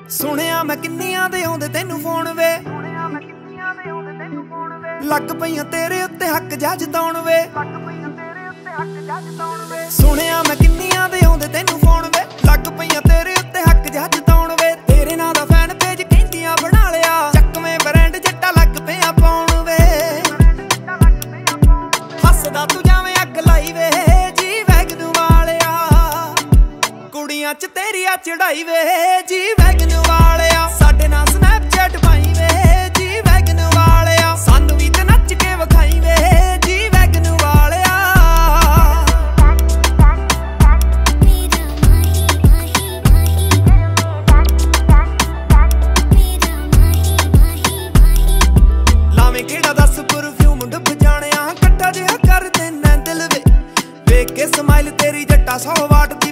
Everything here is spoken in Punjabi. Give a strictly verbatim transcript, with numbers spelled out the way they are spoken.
ਸੁਣਿਆ ਮੈਂ ਕਿੰਨੀਆਂ ਦੇ ਆਉਂਦੇ ਤੈਨੂੰ ਫੋਨ ਵੇ, ਲੱਗ ਪਈਆਂ ਤੇਰੇ ਉੱਤੇ ਹੱਕ ਜਾ ਜਤਾਉਣ ਵੇ। ਸੁਣਿਆ ਮੈਂ ਕਿੰਨੀਆਂ ਦੇ ਆਉਂਦੇ ਤੈਨੂੰ ਫੋਨ ਵੇ, ਲੱਗ ਪਈਆਂ ਤੇਰੇ ਉੱਤੇ ਹੱਕ ਜਾ ਜਤਾਉਣ ਵੇ। ਤੇਰੇ ਨਾਂ ਦਾ ਫੈਨ ਪੇਜ ਕਹਿੰਦੀਆਂ ਬਣਾ ਲਿਆ, ਚੱਕਵੇਂ ਬ੍ਰਾਂਡ ਜੱਟਾ ਲੱਗ ਪਿਆ ਪਾਉਣ ਵੇ। ਹੱਸਦਾ ਤੂੰ ਜਾਵੇਂ ਅੱਗ ਲਾਈ ਵੇ ਜੀ ਵੈਗਨ ਵਾਲਿਆ, ਕੁੜੀਆਂ ਚ ਤੇਰੀ ਆ ਚੜਾਈ ਵੇ ਜੀ ਵੈਗਨ ਵਾਲਿਆ। ਸਾਡੇ ਨਾਲ ਸਨੈਪਚੈਟ ਪਾਈ ਵੇ ਜੀ ਵੈਗਨ ਵਾਲਿਆ, ਸਾਨੂੰ ਵੀ ਤੇ ਨੱਚ ਕੇ ਵਿਖਾਈ ਵੇ ਜੀ ਵੈਗਨ ਵਾਲਿਆ। ਲਾਵੇਂ ਕਿਹੜਾ ਦੱਸ ਪਰਫਿਊਮ ਡੁੱਬ ਜਾਣਿਆ, ਇਕੱਠਾ ਜਿਹਾ ਕਰ ਦੇਣਾ ਦਿਲ ਵੇ, ਵੇਖ ਕੇ ਸਮਾਈਲ ਤੇਰੀ ਜੱਟਾ ਸੌ ਵਾਟ